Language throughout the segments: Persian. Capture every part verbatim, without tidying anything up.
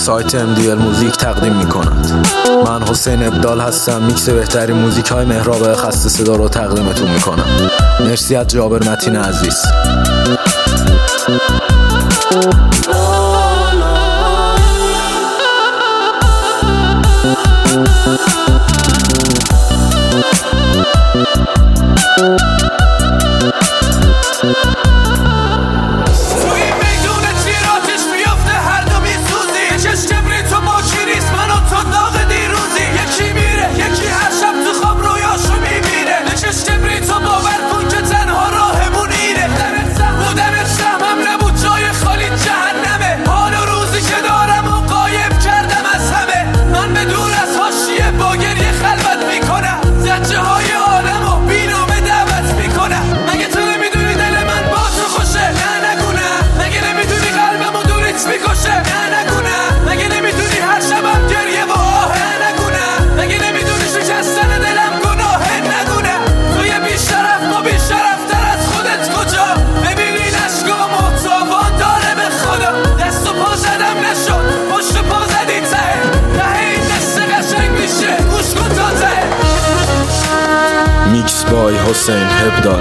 سایت ام دی ال موزیک تقدیم می کند. من حسین ابدال هستم. میکس بهترین موزیک های مهراب خسته صدا رو تقدیمتون می کنم. مرسی از جابر متین عزیز. میکس بای حسین ابدال.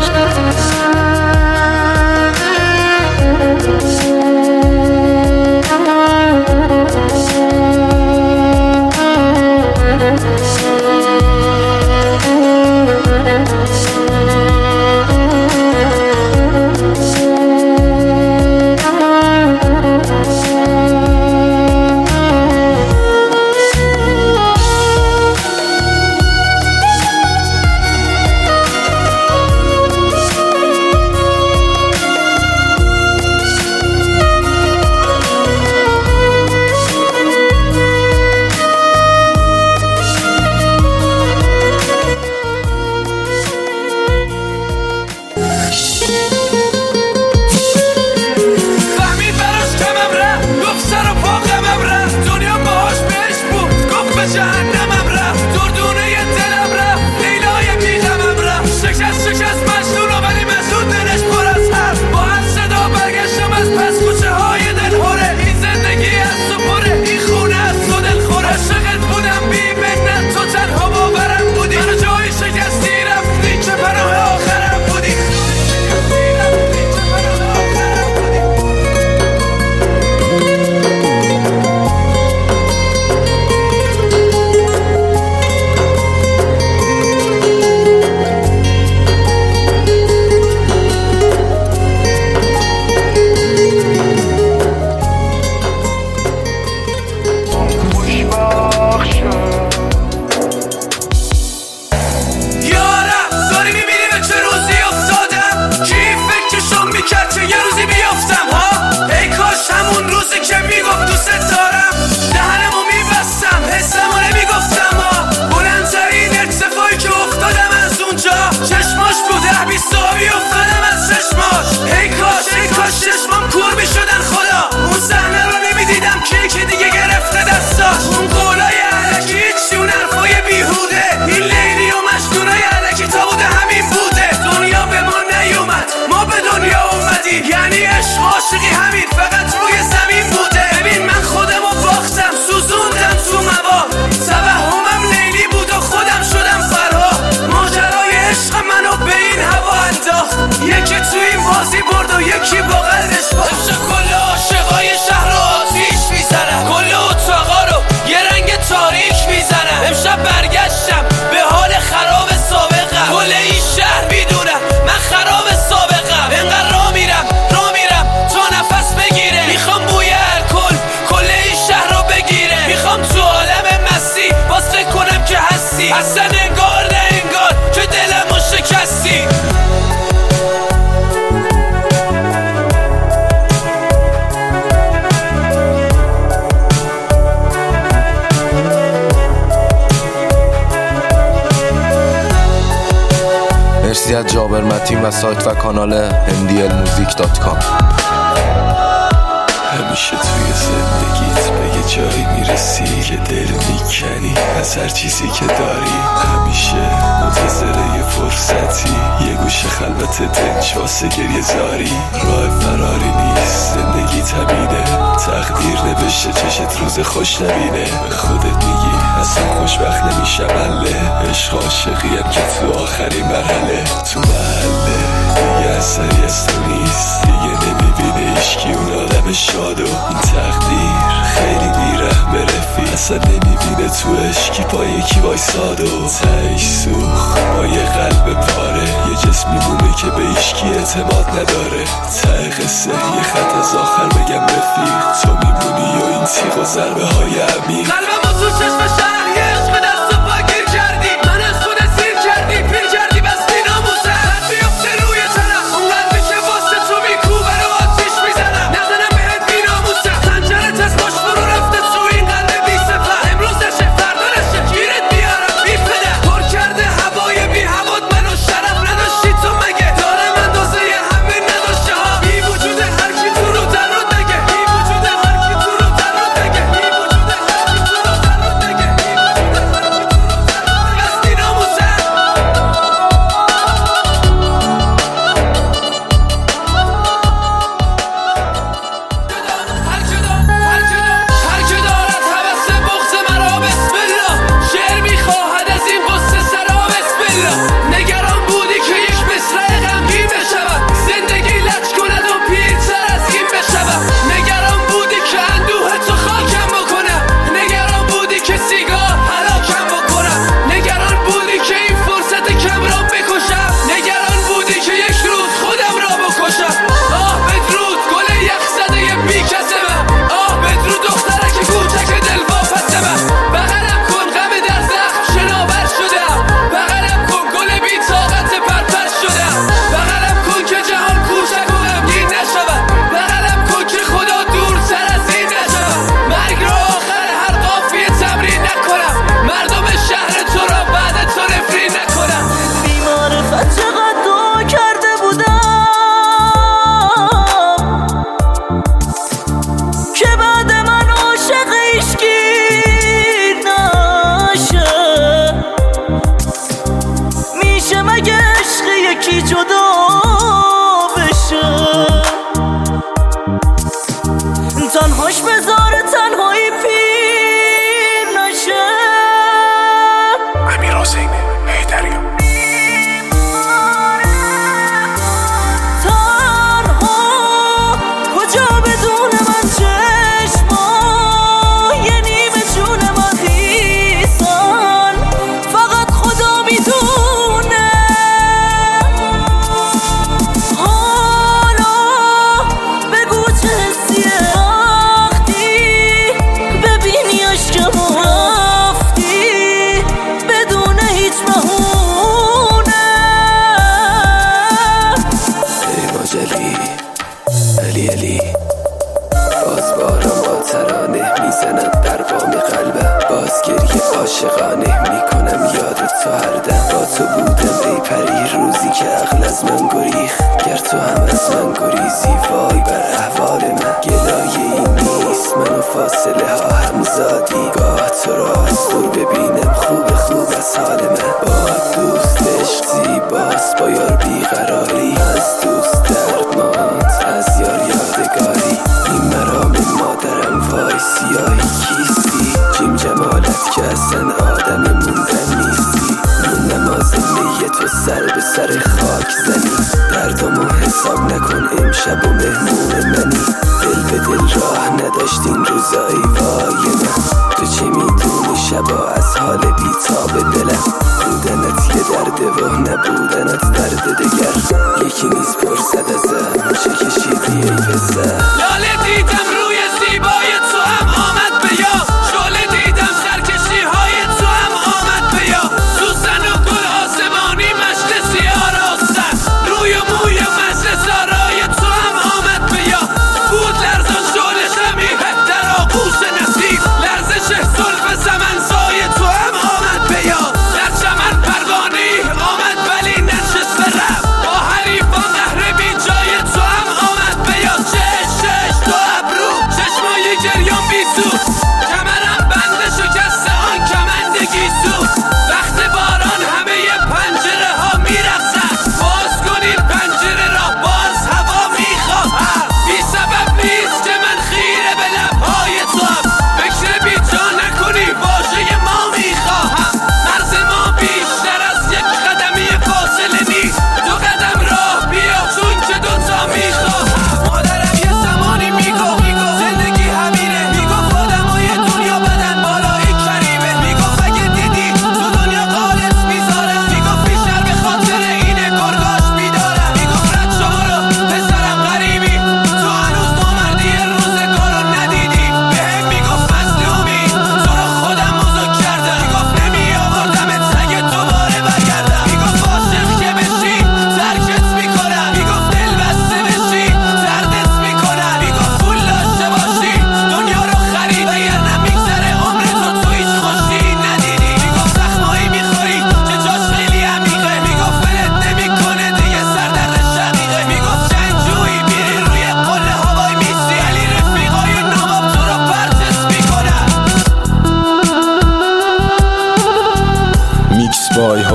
یکی با قلبش باشه کل عاشقای شهر رو آتیش میزنن، کل اتاقا رو یه رنگ تاریک میزنن. امشب برگشتم به حال خراب سابقم، کل این شهر میدونم من خراب سابقم. انقدر را میرم را میرم تا نفس بگیره، میخوام بوی الکل کل این شهر رو بگیره. میخوام تو عالم مستی باز فکر کنم که هستی، اصلا انگار نه انگار که دلمو شکستی. مرسی از جابر متین و سایت و کانال ام دی ال موزیک دات کام. همیشه توی زندگیت به یه جایی میرسی که دل میکنی از هر چیزی که داری. همیشه منتظر یه فرصتی، یه گوشه خلوت دنج واسه گریه زاری. راه فراری نیست، زندگی تبیده، تقدیر نوشته باشه چشت روز خوش نبینه. به خودت میگی اصلا خوشبخت نمیشم اله. عشق عاشقیم که تو آخرین مرحله. تو محله دیگه اثری از تو نیست. دیگه نمیبینه اشکی اون آدم شادو. این تقدیر خیلی بیرحمه رفیق. اصلا نمیبینه تو عشقی با یکی وایسادو. تهش سوخت با یه قلب پاره. یه جسم میمونه که به اشکی اعتماد نداره. ته قصه یه خط از آخر بگم رفیق. تو میمونی و این تیغ و ضربه های عمیق. قلبم تو چشم شهر یه عشق دست و پا گیر کردی. من از خود سیر کردی پیر کردی بستی ناموسه. قلب بیفته روی تنم اون قلبی که واسه تو میکوبه رو آتیش میزنم. نزنم بهت بی ناموسه. خنجرت از پاش فرو رفته تو این قلب بی سپر. امروز نشه فردا نشه گیرت بیارم بی پدر. پر کرده هوای بی هوات منو شرف نداشتی تو مگه. دارم اندازه همه نداشته ها. بی وجود هر کی تو رو در رو دگه. بی وجود هر کی تو رو در رو دگه. بی وجود هر کی تو رو در رو دگه. بی وجود هر کی تو رو در رو دگه. بستی ناموسه. هر که دارد هر که دارد هوس بغض مرا بسم الله. شعر میخواهد از این قصه سرا بسم الله. نگران بودی که یک مصرع غمگین بشود. زندگی لج کند و پیرتر از این بشود. نگران بودی که اندوه تو خاکم بکنم. نگران بودی که سیگار هلاکم بکنم. نگران بودی که این فرصت کم را بکشم. نگران بودی که یک روز خودم را بکشم. آه بدرود گل یخ زده بی کس من. آه بدرود دخترک کوچک دلواپس من. بغلم کن غم در زخم شناور شدم. بغلم کن گل بی طاقت پرپر شدم. بغلم کن که جهان کوچک و غمگین نشود. بغلم کن که خدا دورتر از این نشود. مرگ را آخر هر قافیه تمرین نکنم. مردم شهر تو را بعد تو نفرین نکنم. بی‌معرفت چقدر دعا کرده بودم که بعد من عاشق عشقی نشه. میشه مگه عشق یکی جدا بشه؟ تنهاش بذاره تنهایی پیر نشه. امیر حسین حیدریان. تنها کجا بدون من چشما یه نیمه جون من خیسن. فقط خدا میدونه. حالا بگو چه حسیه وقتی ببینی عشقم رفتی بدون هیچ بهونه. ای ماجلی علی علی باز بارم با ترانه میزنم در بام قلبم. باز گریه عاشقانه میکنم یاد تو هر دم. با تو بودم ای پری روزی که عقل از من گریخ. گر تو هم از من گریزی وای بر احوال من. گلایه این نیست منو فاصله ها هم زادی. گاه تو را از دور ببینم خوب خوب از حال من. با دوست عشق زیباست با یار بیقراری. از دوست دردماند از یار یادگاری. این مرام مادرم وای سیاهی کیستی. جیم جمالت که اصلا آدم موندن نیستی. اون نماز لیه تو سر به سر خاک زنی. دردامو حساب نکن امشب و مهمون منی. دل به دل راه نداشتین روزایی وای من. تو چه میدونی شبا از حال بیتاب دلم. بودنت یه درده و نبودنت درد دگر. یکی نیز پرسد ازم چه کشیدی ای پسر. لاله دیدم روی زیبای تو هم آمد به یاد. شعله دیدم سرکشی های تو هم آمد به یاد. سوسن و گل آسمانی مجلسی آراستن. روی و موی مجلس آرای تو هم آمد به یاد. بود لرزان شعله شمیه در آغوش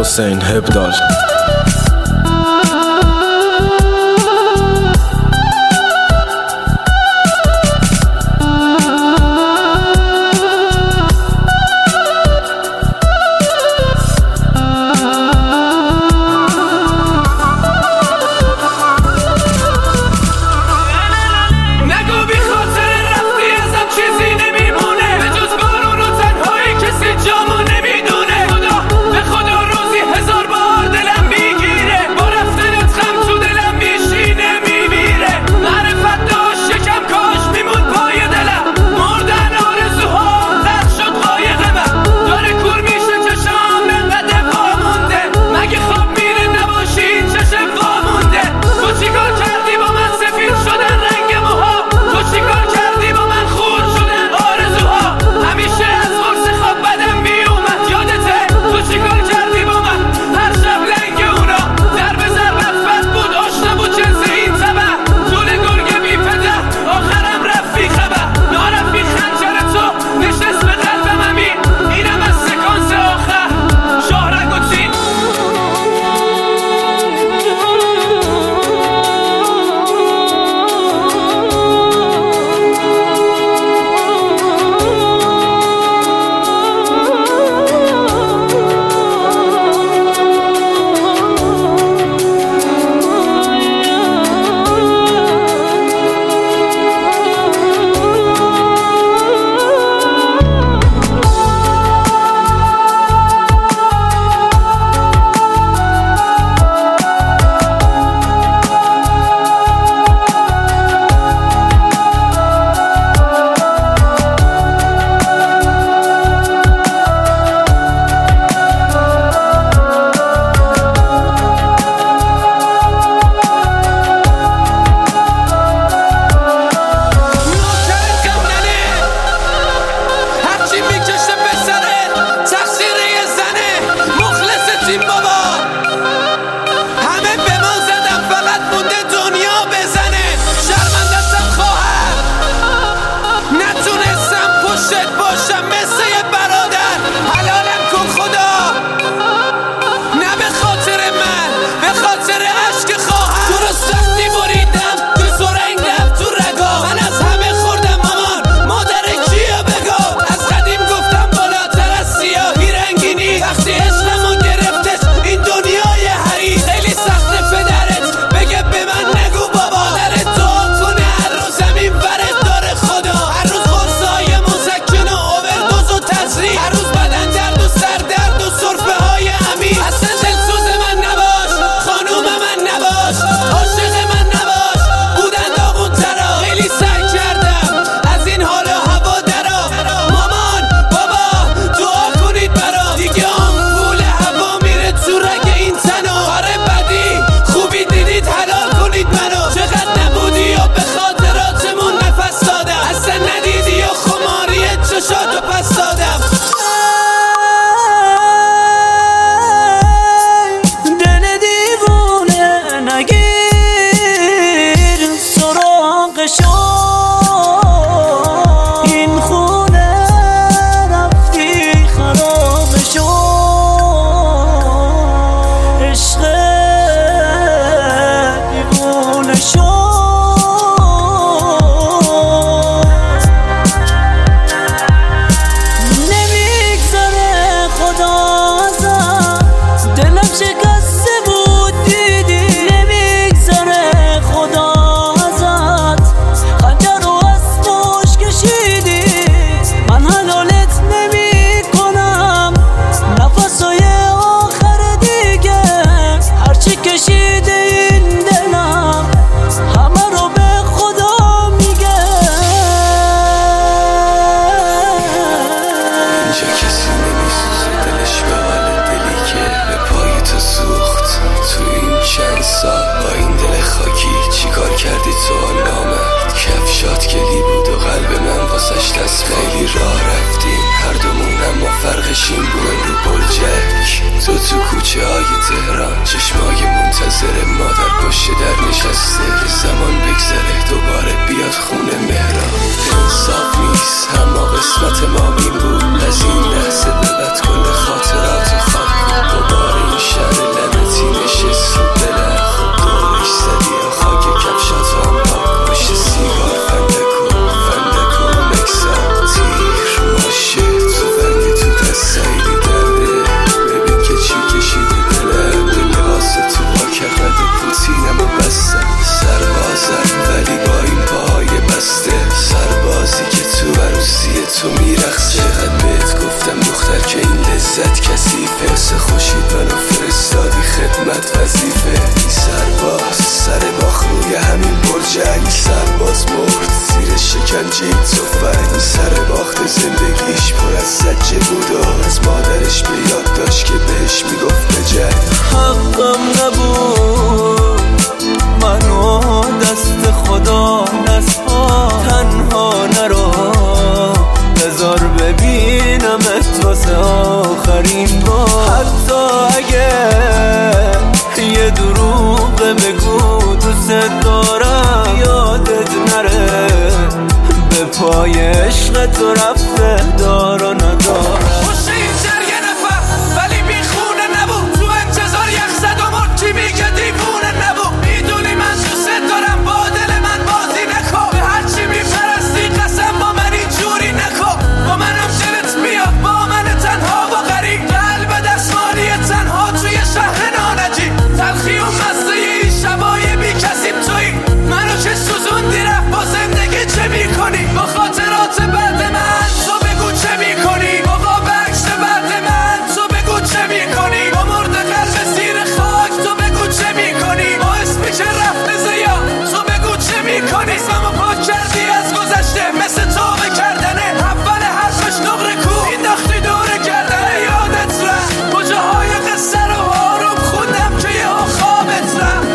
حسین هبدال. فرقشیم بوین رو بلجک. تو تو کوچه های تهران چشمای منتظر مادر پشت در نشسته. زمان بگذره دوباره بیاد خونه مهران. انصاف نیست اما قسمت ما این بود. از این لحظه به بعد کل خاطرات خاک کن. دوباره این عزت کثیفه واسه خوشید منو فرستادی خدمت وظیفه. این سرباز سر باخ روی همین برج علی سرباز مرد زیر شکنجه این تفنگ. این سر باخت زندگیش پر از زجه بود و از مادرش به یاد داشت که بهش میگفت بجنگ. حقم نبود منو دست خدا نسپار، تنها نرو بذار ببینم واسه آخرین بار. حتی اگه یه دروغ بگو دوست دارم یادت نره به پای عشق تو رفته دار و ندارم. پشت این جرگه نفر ولی بیخونه نبود، تو انتظار یخ زد و مرد کی میگه دیوونه نبود. میدونی من دوست دارم با دل من بازی نکن، به هرچی میپرستی قسم با من اینجوری نکن. با منم دلت بیاد با من تنها و غریب، قلب دستمالی تنها توی شهر نانجی. تلخی و مزه این شبای بی کسیم توی منو که سوزوندی رفت با زندگی چه میکنی؟ با خاطرات بعد من تو بگو چه میکنی؟ بابا بکش بعد من تو بگو چه میکنی؟ با مرد قلب زیر خاک تو بگو چه میکنی؟ با اسمی که رفته زیا تو بگو چه میکنی؟ اسممو پاک کردی از گذشته مثل توبه کردنه، اول حرفش نقره کو اینداختی دوره کردنه. یادت رفت کجاهای قصه رو آروم خوندم که یه خوابت رفت.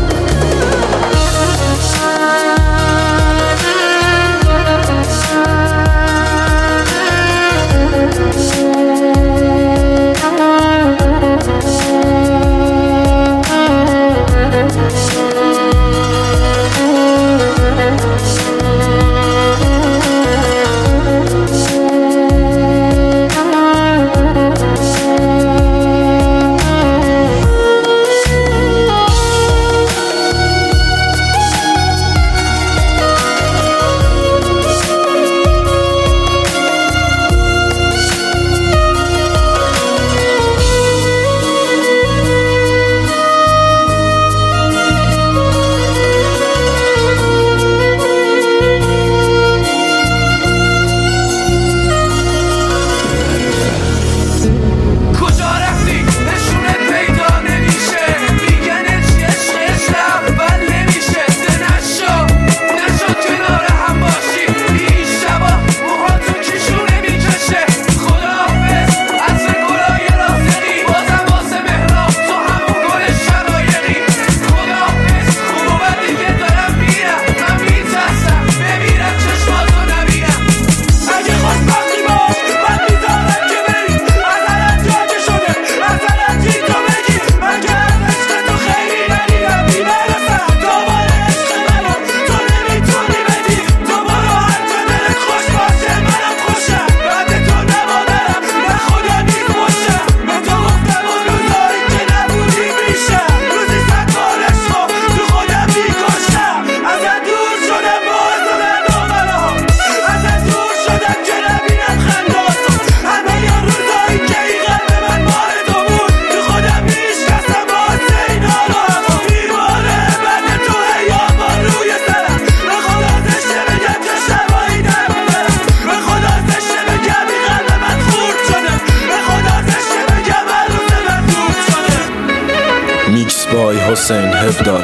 میکس بای حسین هبدال.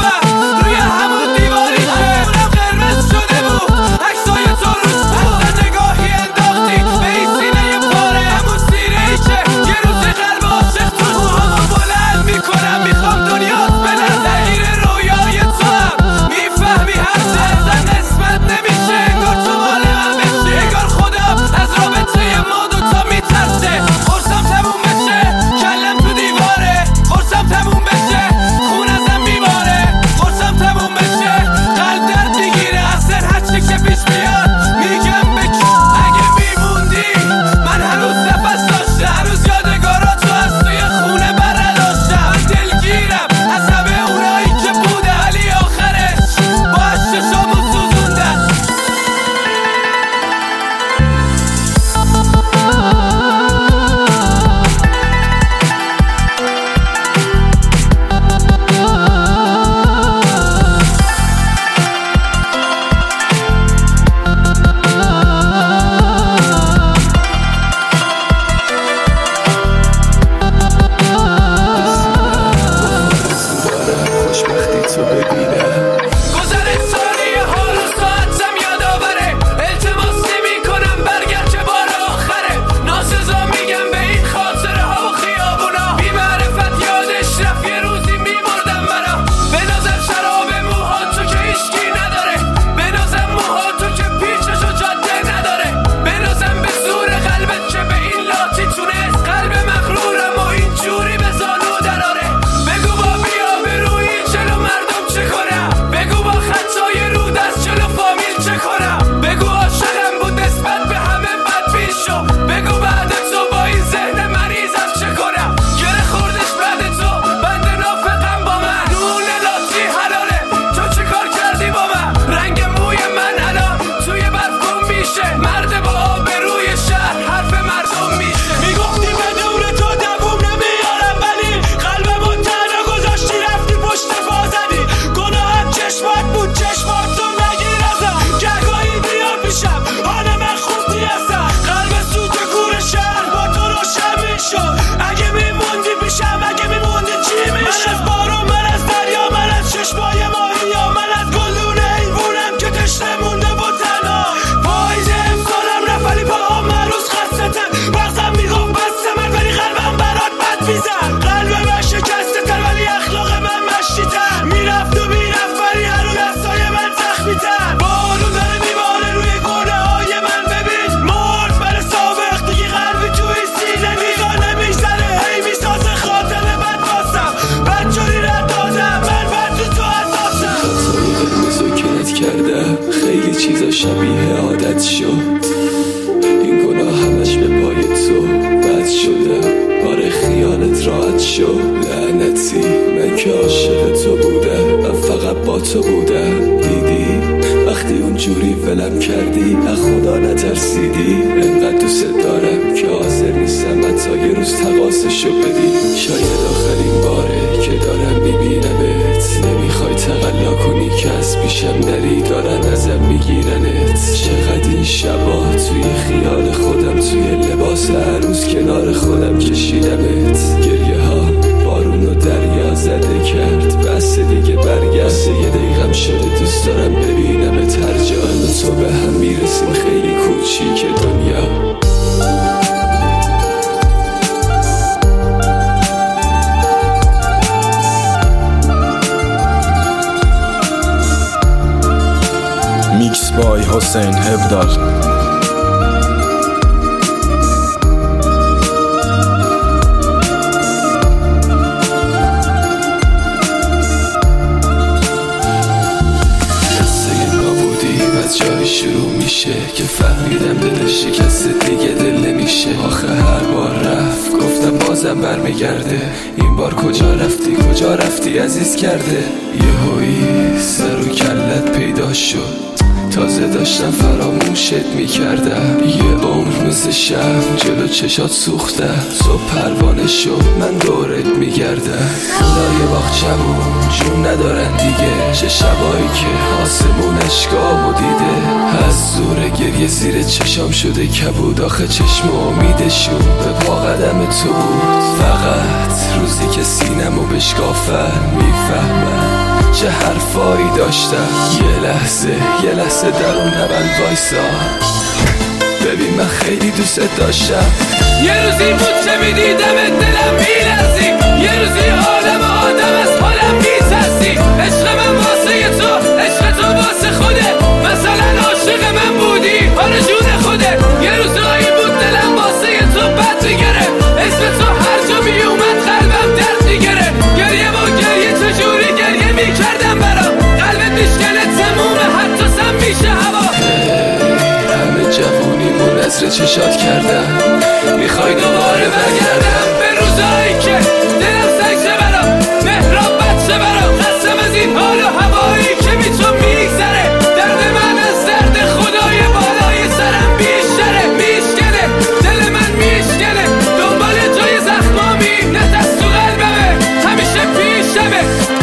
روی همون دیواری که اونم قرمز شده بود عکسای تو روش. بد شو لعنتی، من که عاشق تو بودم، من فقط با تو بودم. دیدی وقتی اونجوری ولم کردی از خدا نترسیدی. انقدر دوست دارم که حاضر نیستم حتی یه روز تقاصشو بدی. شاید آخرین باره که دارم میبینمت، نمیخوای تقلا کنی که از پیشم نری، دارن ازم میگیرنت. چقدر این شبا توی خیال خودم، توی لباس عروس کنار خودم کشیدمت. گریه ها بارون و دریا زده کرد، بس دیگه برگشت، یه دقیقم شده دوست دارم ببینمت هر جا. من و تو به هم میرسیم خیلی کوچیک دنیا. میکس بای حسین هبدال. جایی شروع میشه که فهمیدم دلش شکست دیگه دل نمیشه. آخه هر بار رفت گفتم بازم برمیگرده، این بار کجا رفتی کجا رفتی عزیز کرده. یه هایی سر و کلت پیدا شد، تازه داشتم فراموشت میکردم. یه عمر مثل شم جلو چشات سوخته، صبح پروانه شد من دورت میگردم. خدای باغچمون جون ندارن دیگه، چه شبایی که آسمون اشکامو دیده. از زور گریه زیر چشام شده کبود، آخه چشم امیدشون به پا قدم تو بود. فقط روزی که سینمو بشکافن میفهمن چه حرفایی داشتم. یه لحظه یه لحظه در اون نبند وایسا، ببین من خیلی دوست داشتم. یه روزی بود که میدیدم دلم میلرزی، یه روزی آدم آدم از حالم میترسی. عشق من واسه تو، عشق تو واسه خوده، مثلا عاشق من بودی حال جون خوده. یه روزایی بود دلم واسه تو بد میگرفت، اسم تو هر جا میومد قلبم درد میگرفت. گریه و گریه چجوری گریه میکردم برام، قلبت میشکنه تمومه حتی سم میشه هوا. همه جوونیمون نظر چشات کردم، میخوای دوباره برگردم به روزایی که دلم سنگشه برام، مهراب بچه برام، خستم از این حال و هوایی که بی تو میگذره. درد من از درد خدای بالای سرم بیشتره، میشکنه دل من میشکنه، دنبال جای زخمامی نه دست تو قلبمه، همیشه پیشمه.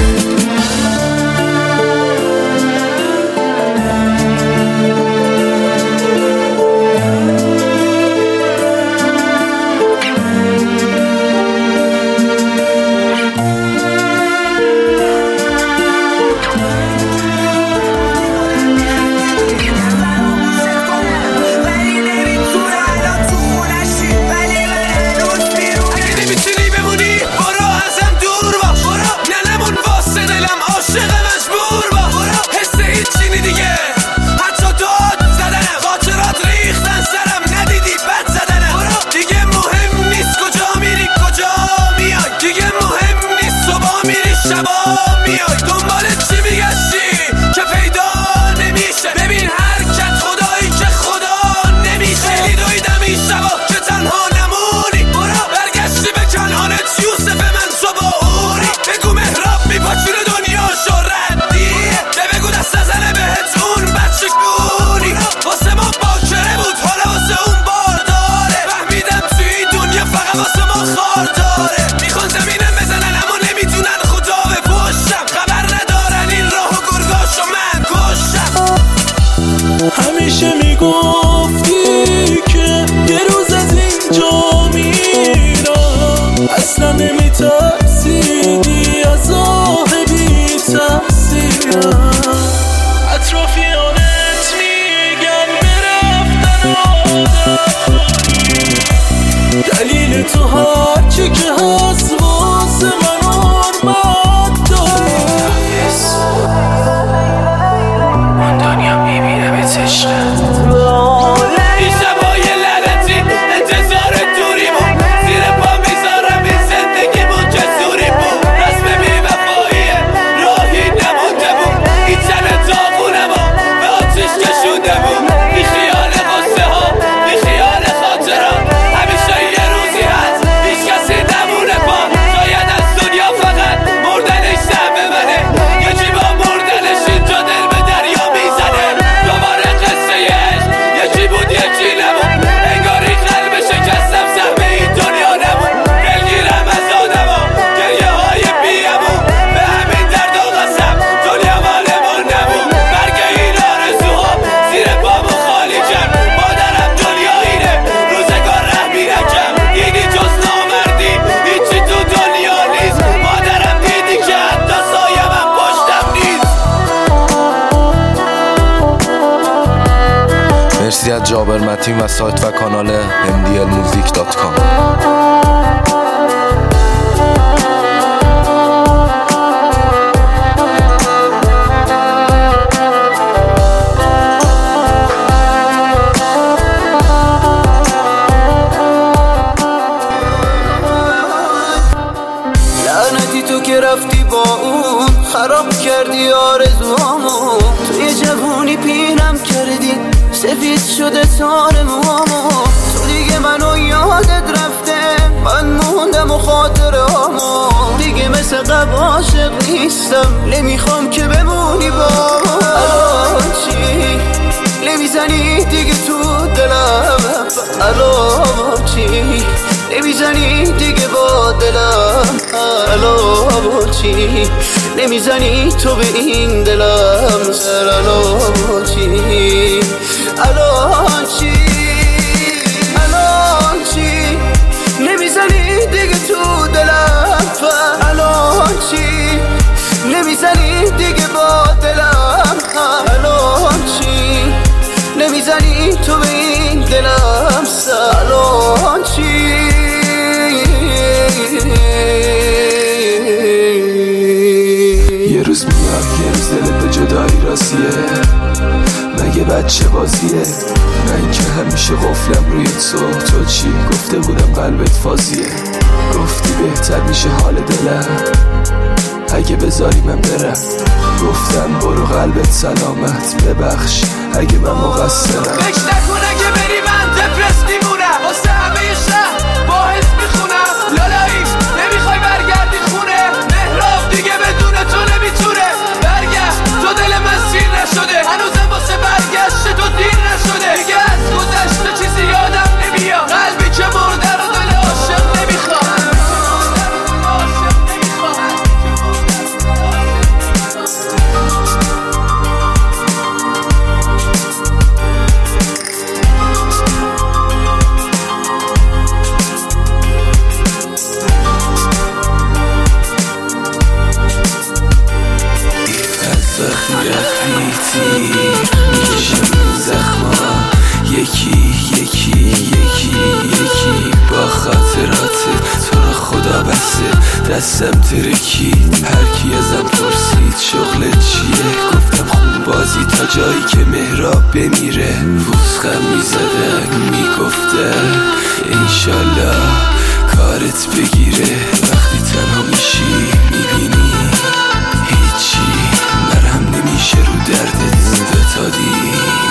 همیشه میگفتی که یه روز از اینجا میرم، اصلا نمیترسیدی از آه بی تقصیرم. اطرافیانت میگن برفتن آدمی، دلیل تو هرچی که هست واسه من حرمت داری. دنیا میبینه به عشقت، این شبای لعنتی انتظار دوری بود، زیر پا میذارم این زندگی بود جسوری بود. رسم بی وفاییه راهی نمونده بود، این تن داغونم ها به آتش کشونده بود. بی خیال قصه ها، بی خیال خاطرات، همیشه یه روزی هست هیچ کسی نمونه همچنین و سایت و کانال ام دی ال موزیک دات کام. تو که رفتی با اون خراب کردی آرزوامو، توی جوونی پیرم کردی سفید شده تار موامو، تو دیگه منو یادت رفته من موندم و خاطرامو، دیگه مثل قبل عاشق نیستم نمیخوام که بمونی با الان چی نمیزنی دیگه تو دلم، الان چی نمیزنی دیگه با دلم، الان چی نمیزنی تو به این دلم سر، الان چی الان چی الان چی نمیزنی دیگه تو دلم، الان چی نمیزنی دیگه با دلم، الان چی نمیزنی تو به این دلم سر، الان چی یه روز میاد یه روز دلت به جدایی راستیه، مگه بچه بازیه؟ من که همیشه قفلم روی تو، تو چی؟ گفته بودم قلبت فازیه، گفتی بهتر میشه حال دلم اگه بذاری من برم، گفتم برو قلبت سلامت، ببخش اگه من مقصرم. فکر نکن اگه بری من دپرس میمونم، واسه همه شهر باعث میخونم، لالایی نمیخوای برگردی خونه، مهراب دیگه بدون تو نمیتونه برگشت، تو دل من سیر نشده هنوزم واسه برگشت تو دیر نشده، دیگه از گذشته چیزی یادم نمیاد، قلبی که مرده رو دل عاشق نمیخواد. میکشم این زخما یکی یکی یکی یکی با خاطرات تو رو خدا بسته، دستم ترکید هرکی ازم پرسید شغل چیه، گفتم خون بازی تا جایی که مهراب بمیره، وسخم میزدن میگفتن انشالله کارت بگیره، وقتی تنها میشی میبینی هیچی مرهم نمیشه رو دردت، بتادی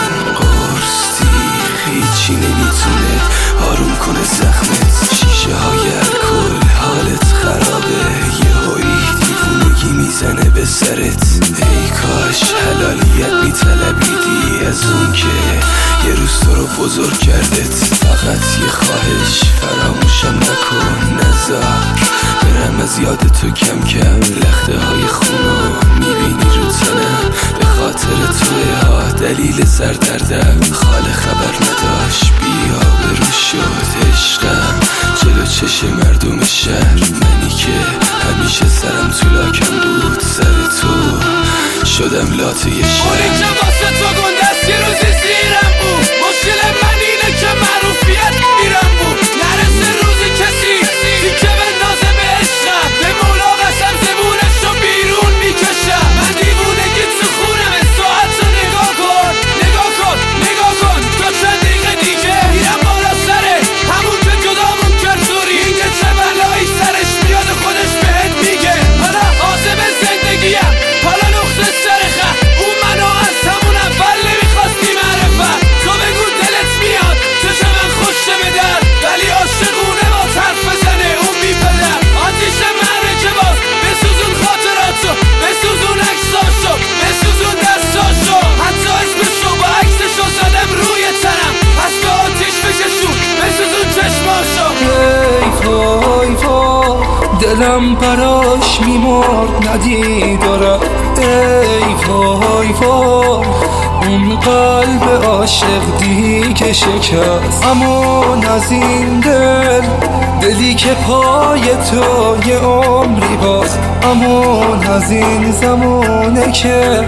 قرصی هیچی نمیتونه آروم کنه زخمت، شیشه های الکل حالت خرابه، یه هایی دیوونگی میزنه به سرت، ای کاش حلالیت میطلبیدی از اون که یه روز تو رو بزرگ کردت، فقط یه خواهش فراموشم نکن نذار برم از یاد تو کم کم، لخته های خونو میبینی رو تنم، به خاطر توی ها دلیل سردردم، خاله خبر نداشت بیا برو شد عشقم جلو چش مردم شهر، منی که همیشه سرم تو لاکم بود سر تو شدم لاته یه شهر، موری که واسه تو گندست یه روزی زیرم بود، مشکل من اینه که معروفیت میرم بود، نرسه روزی کسی دیگه بندازه به عشقم، به مولا قسم زبونش رو بیرون میکشم، من دیوونگی تو خونم ساعت رو نگاه کن نگاه کن نگاه کن، تا چند دقیقه دیگه میرم بالا سره همون که جدامون کرد زوری، اینکه چه بلایی سرش میاد خودش بهت میگه، حالا حاضر زندگیم حالا نقطه سرخه، اون منو از همون اول نمیخواستی معرفت، تو بگو دلت میاد چشم من خوشه بدر، ولی عاشقونه با طرف بزنه اون بیپدر، آتیش مره که باز بسوزون خاطراتو، بسوزون عکساشو، بسوزون دستاشو، حتی اسمشو با عکسشو زدم روی تنم، پس به آتیش بکشون بسوزون چشماشو. ای وای وای دلم براش میمرد ندیدارم، ای وای وای اون قلب عاشق دیگه شکست، امان از این دل دلی که پای تو یه عمری باز، امان از این زمانه که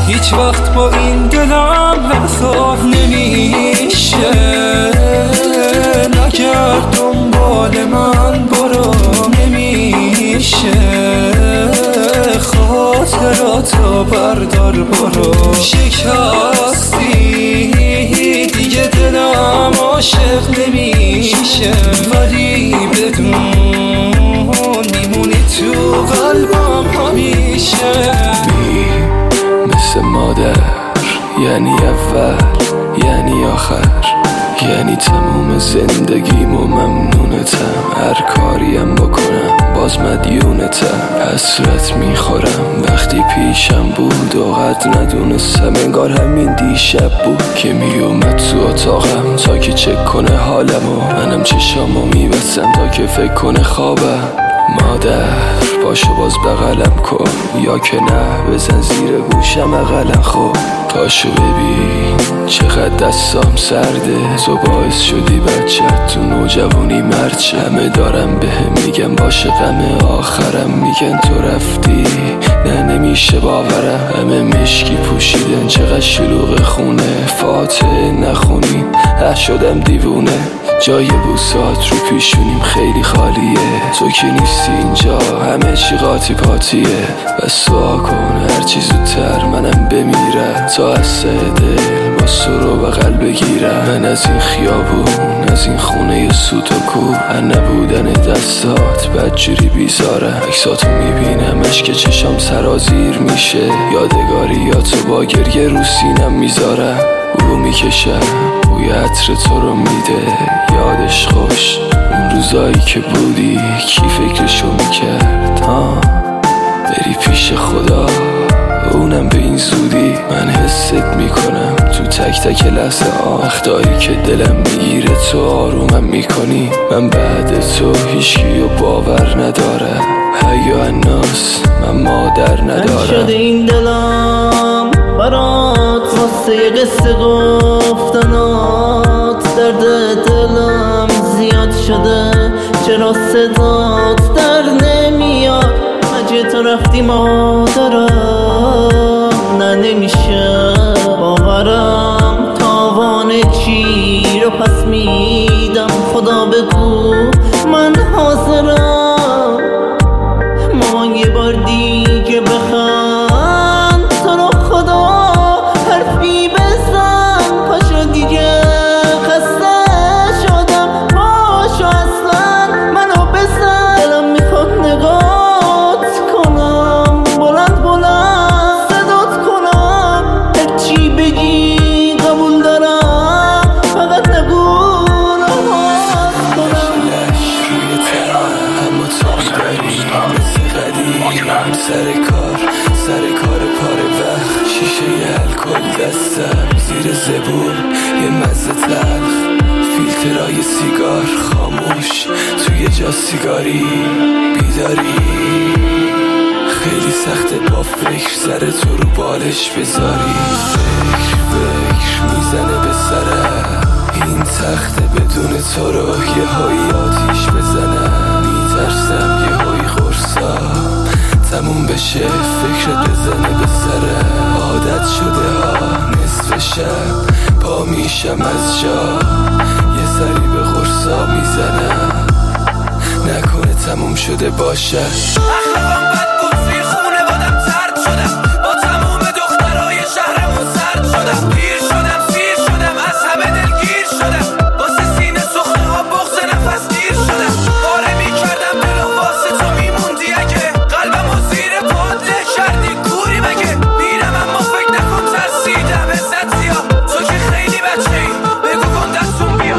هیچ وقت با این دلم حساب نمیشه. نگرد دنبال من برو نمیشه. خاطراتو بردار برو. شکستی دیگه دلم عاشق نمیشه، ولی بدون میمونی تو قلبم همیشه. مثل مادر، یعنی اول یعنی آخر، یعنی تموم زندگیم و ممنونتم. هر کاریم بکنم باز مدیونتم. حسرت میخورم وقتی پیشم بود و قد ندونستم. انگار همین دیشب بود که میومد تو اتاقم تا که چک کنه حالم و منم چشامو میبستم تا که فکر کنه خوابم. مادر باشو باز بغلم کن، یا که نه بزن زیر گوشم اقلن. خب پاشو ببین چقدر دستام سرده. تو باعث شدی بچت تو نوجوانی مرد شه. همه دارم بهم میگم باشه غم آخرم، میگن تو رفتی نه نمیشه باورم. همه مشکی پوشیدن چقدر شلوغ خونه. فاتحه نخونیم اه شدم دیوونه. جای بوسات رو پیشونیم خیلی خالیه. تو که نیستی اینجا همه چی قاطی پاتیه. بس دعا کن هرچی زودتر منم بمیرم تا از دل با سرو بغل بگیرم. من از این خیابون از این خونه سوت و کو، هر نبودن دستات بدجوری بیزارم. عکساتو میبینم اشک چشام سرازیر میشه. یادگاری یا تو با گریه رو سینم میذارم. او میکشم بوی عطر تو رو میده یادش خوش. اون روزایی که بودی کی فکرشو میکرد ها بری پیش خدا، اونم به این زودی. من حست میکنم تو تک تک لحظه آن وقتایی که دلم میگیره تو آرومم میکنی. من بعد تو هیچکیو باور ندارم. حیا الناس من مادر ندارم. من شده این دلم برات واسه قصه گفتنات. درد دلم زیاد شده چرا صدات در نمیاد. اگه تو رفتی مادرم نه نمیشه باورم. تاوان چی رو پس میدم خدا بگو من حاضرم. مامان یه بار دیگه بخند تو رو خدا حرفی بزن. پاشو دیگه خسته شدم پاشو اصلا منو بزن. دلم میخواد نگات کنم بلند بلند صدات کنم. هرچی بگی قبول دارم فقط نگو نهاد کنم. روی ترم اما تو بیداری مثل قدیم. سر کار سر کار پاره وقت شیشه الکل دستم زیر زبون یه مزه تلخ. فیلترهای سیگار خاموش توی جا سیگاری بیداری. خیلی سخته با فکر سر تو رو بالش بذاری. فکر فکر میزنه به سرم این تخته بدون تو رو یه هایی آتیش بزنم. میترسم یه هایی خورسام تموم بشه فکرت بزنه به سرم. عادت شده ها نصف شب پا میشم از جا یه سری به خورسا میزنم. نکنه تموم شده باشه. اخلاقم بد بود توی خونه بادم ترد شدم. با تموم دخترای شهرمون سرد شدم. پیر شدم سیر شدم از همه دلگیر شدم. واسه سینه سخته ها بغض نفس گیر شدم. باره میکردم دلو واسه تو میموندی. اگه قلبم و زیر پاد له کردی کوری مگه. میرم اما فکر نکن ترسیدم عزت زیاد. تو که خیلی بچه ای بگو کن دستون بیا.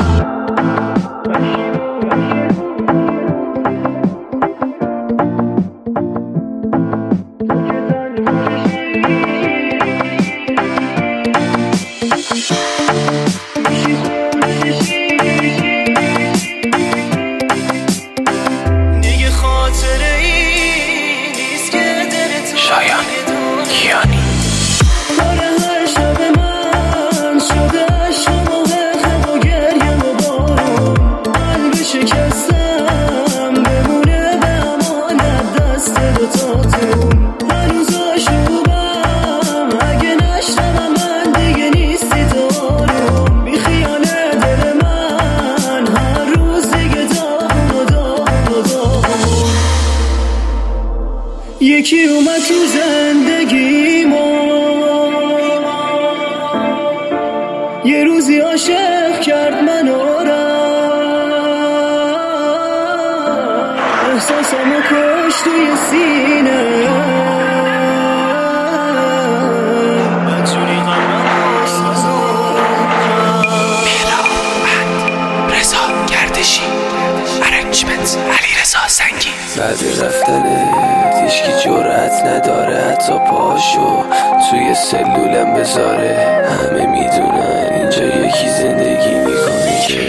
یکی اومد تو زندگی ما، یه روزی عاشق کرد منو را، احساسمو کشت توی سینه، بعد رفتنت هیچکی جرأت نداره حتی پاشو توی سلولم بذاره. همه میدونن اینجا یکی زندگی میکنه که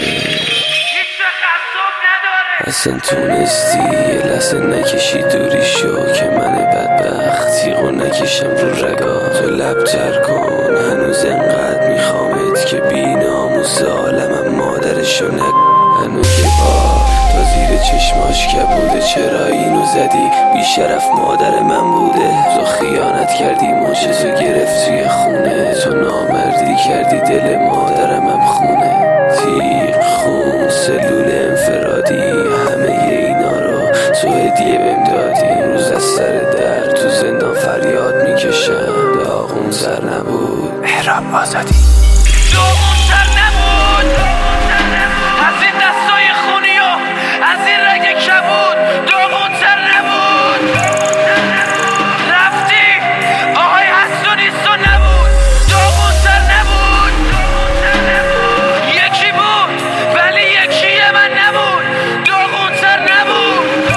اصلا تونستی یه لحظه نکشی دوری شو که من بدبخت تیغو نکشم رو رگا. تو لبتر کن هنوز انقدر میخوامت که بی ناموس عالمم مادرشو نک. هنوز که با تا زیر چشماش کبوده، چرا اینو زدی بی شرف مادر من بوده. تو خیانت کردی ماچزو گرفت توی خونه، تو نامردی کردی دل مادرمم خونه. تیغ خون سلول انفرادی همه اینا رو تو هدیه بهم دادی. امروز از سر در تو زندان فریاد میکشم، داغون سر نبود مهراب آزادی. داغون سر نبود از این دستای خونی و از این رگ کبود. داغون سر نبود رفتی آهای هست و نیست و نبود. داغون سر نبود یکی بود ولی یکی من نبود. داغون سر نبود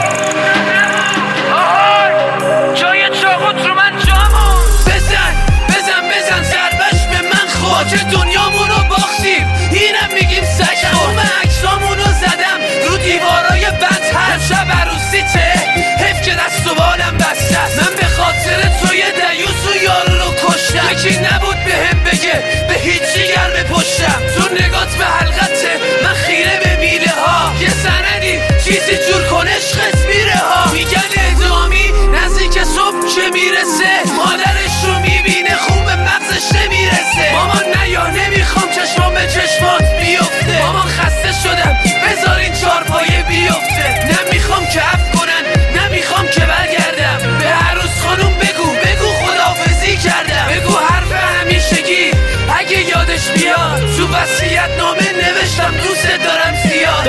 آهای جای چاقوت رو من جامون. بزن بزن بزن ضربش به من خود که دنیامونو باختیم. اینم میگیم سگ خورم عکسامونو زدم رو دیوارای بدتر. شب عروسیته حیف که دست و بالم بسته. من به خاطر توی دیوس و یارو رو کشتم. یکی نبود به هم بگه به هیچ جگر بپشتم. تو نگات به حلقته من خیره به میله ها. یه سندی چیزی جور کن عشقت میره ها. میگن ادامی نزدیک صبح که میرسه. مادرش رو میبینه خوب مغزش نمیرسه. مامان نیا نمیخوام چشمام به چشمات بیفته. مامان خسته شدم بذار این چار پایه بیفته. نمیخوام که عفو کنن نمیخوام که برگردم. به عروس خانوم بگو بگو خداحافظی کردم. بگو حرف همیشگی اگه یادش بیاد تو وصیت نامه نوشتم دوست دارم زیاد.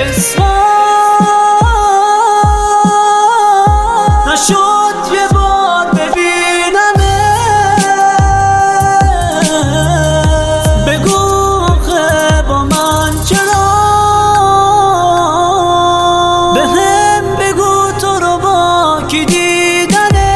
نشد یه بار ببینمه، بگو خه با من چرا، به هم بگو تو رو با کی دیدنه.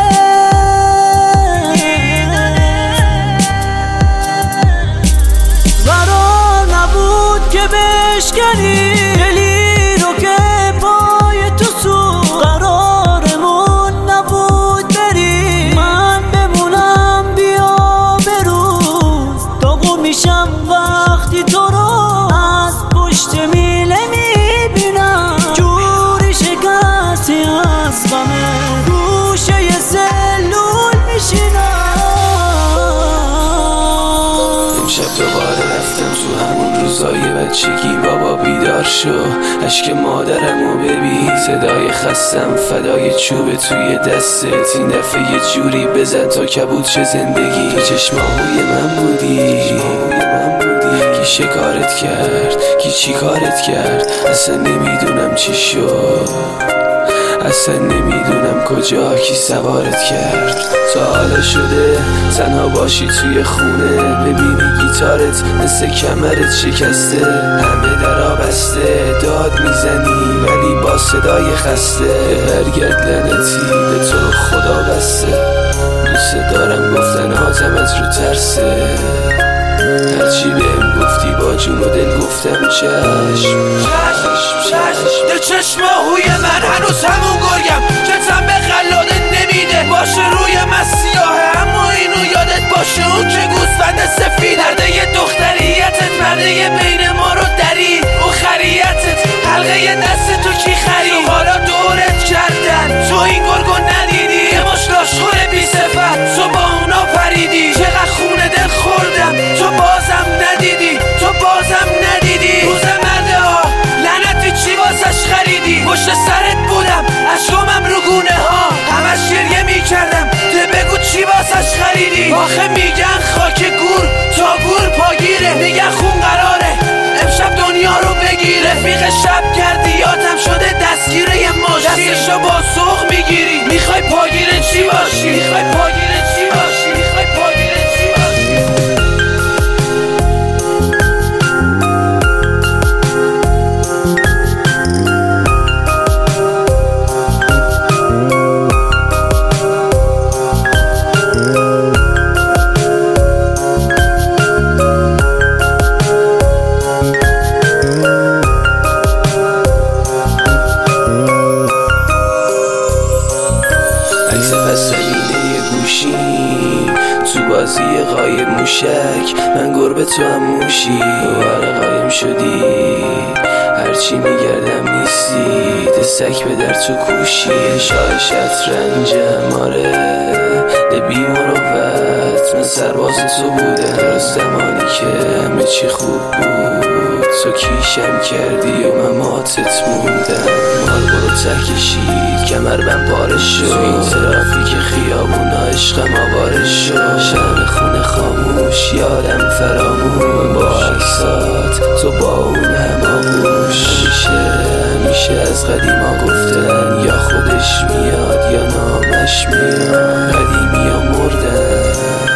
قرار نبود که بشکنی دلی رو که پای تو سو. قرارمون نبود بری من بمونم بیا بروز. داغو میشم وقتی تو رو از پشت میله میبینم. جوری شکستی از غمه گوشه ی سلول میشینم. امشب دوباره رفتم تو همون روزای بچگی. بابا بیدار شو اشک مادرمو ببین. صدای خستم فدای چوب توی دستت. این دفعه یه جوری بزن تا کبود چه زندگی. تو چشماهوی من بودی من بودی کی شکارت کرد کی چی کارت کرد. اصلا نمیدونم چی شد اصلا نمیدونم کجا کی سوارت کرد. تا حالا شده تنها باشی توی خونه ببینی گیتارت مثل کمرت شکسته. همه درا بسته داد میزنی ولی با صدای خسته. برگرد لعنتی به تو خدا بسته. دوست دارم گفتن آدمت رو ترسه. هرچی بهم گفتی با جون و دل گفتم چشم چشم چشم. در چشماهوی من هنوز همون گرگم که تن به قلاده نمیده. باشه روی من سیاهه اما اینو یادت باشه اون که گوسفند سفید. درده یه دختریتت پرده بین ما رو درید. اون خریتت حلقه دست تو کی خرید. تو حالا دورت کردن تو این گرگو ندیدی. یه مش لاشخور بی صفت تو با اونا پریدی. چقدر خونه دل خوردم تو بازم ندیدی. تو بازم ندیدی. روز مرده ها لعنتی چی واسش خریدی. پشت سرت بودم اشکام آخه میگن خاک گور تا گور پاگیره، میگن خون قراره امشب دنیا رو بگیره. رفیق شب گردیاتم شده دستگیره یه ماشین، دستشو با سوق میگیری میخوای پاگیره چی باشی، میخوای پاگیره چی باشی، میخوای پاگیره چی باشی. تو بازی قایم موشک من گربه تو هم موشی، دوباره قایم شدی هرچی میگردم نیستی، دستک به در تو کوشی. شاه شطرنجم آره ده بی مروت، من سرباز تو بودم زمانی که همه چی خوب بود، تو کیشم کردی و من ماتت موندم. مال برو ته کشید کمر بم پاره شد، تو این ترافیک خیابون عشقم آواره شد. شم خونه خاموش یادم فراموش، با عکسات تو با اون هماموش. همیشه همیشه از قدیما گفتن یا خودش میاد یا نامش میاد، قدیمی ها مردن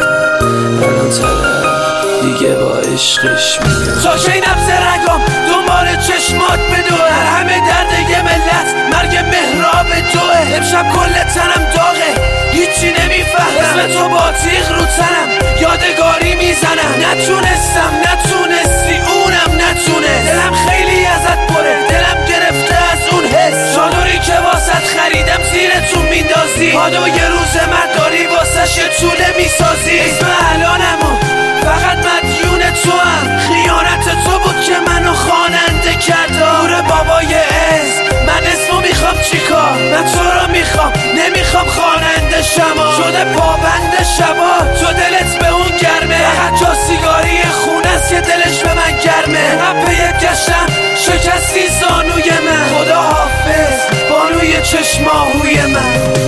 الان طرف دیگه با عشقش میاد. تا کی نبض رگام دنبال چشمات بدوه، هر همه درد یه ملت مرگ مهراب دوه. امشب کل تنم داغه هیچی نمیفهمم، اسم تو با تیغ رو تنم یادگاری میزنم. نتونستم نتونستی اونم نتونه، دلم خیلی ازت پره، دلم گرفته از اون حس. چادری که واسط خریدم زیرتون میندازی، پادو یه روز مرداری واسش یه طوله میسازی. اسم الانمو فقط مدیون تو هم، خیانت تو بود که منو خواننده کرد. نور بابای عز من اسمو میخوام چیکار، من تو رو میخوام نمیخوام خواننده شما. شده پابند شبا تو دلت به اون گرمه، فقط جا سیگاری خونه است که دلش به من گرمه. قپه گشتم شکستی زانوی من، خدا حافظ بانوی چشماهوی من.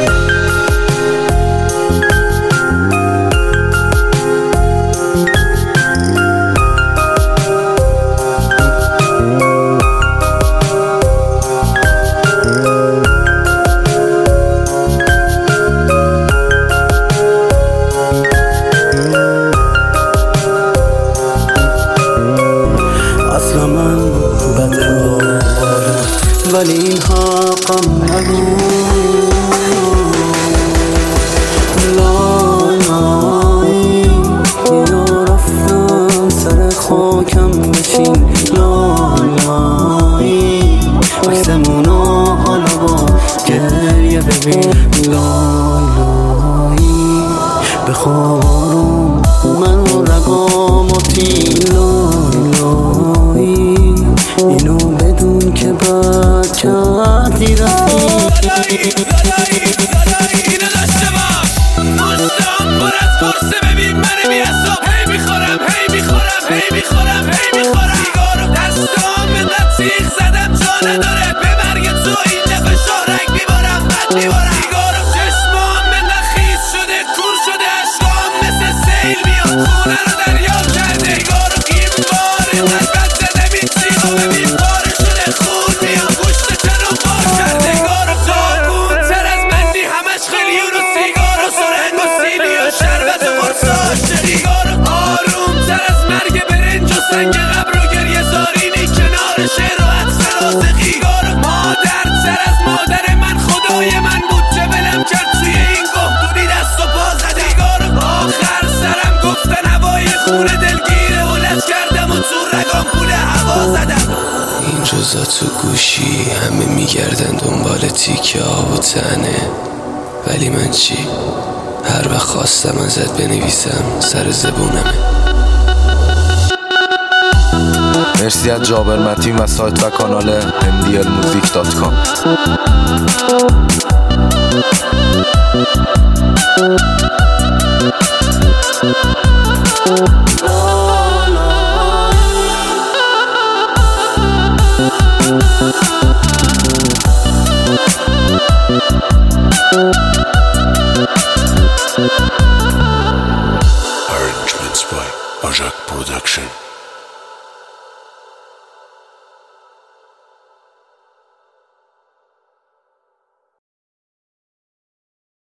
ولی این حقم نبود، لالایی یا رفتم سر خاکم بشین، لالایی عکسمونا حالا با گریه ببین، لالایی بخوارم من و رقاماتی، لالایی اینو بدون که بد کردی رفتی. اینو داشته باش مستم پر از قرصه، ببین من بی حساب هی میخورم هی میخورم هی میخورم هی میخورم. سیگارو دستام به تیغ زدم جا نداره، به مرگ تو این دفعه شارک میبارم بد میبارم. سیگارو چشمام به نخیز شده کور شده، اشکام مثل سیل میاد خونه رو دریا کرده. سیگارو این بار اینقدر بد زده میچی و ببین بارشونه خون میاد گوشت چنو بار کرده. سیگارو تاکون تر از مندی همش خیلیون و سیگارو سرنگ و سیلی و شربت و قرصاش. سیگارو آروم تر از مرگ برنج و سنگ قبر و گریه زارینی کنار شعر و عطر رازقی. سیگارو مادر تر از مادر من خدای من بود چه بلم کرد توی این گهدونی دست و پا زده. سیگارو آخر سرم گفتن هوای خونه دلگیره و لج کردم و تو رگام پول هوا زدم. این روزا تو گوشی همه میگردن دنبال تیکه آب و تنه، ولی من چی؟ هر وقت خواستم ازت بنویسم سر زبونمه. مرسی از جابر متین و سایت و کانال ام دی ال موزیک دات کام. لالایی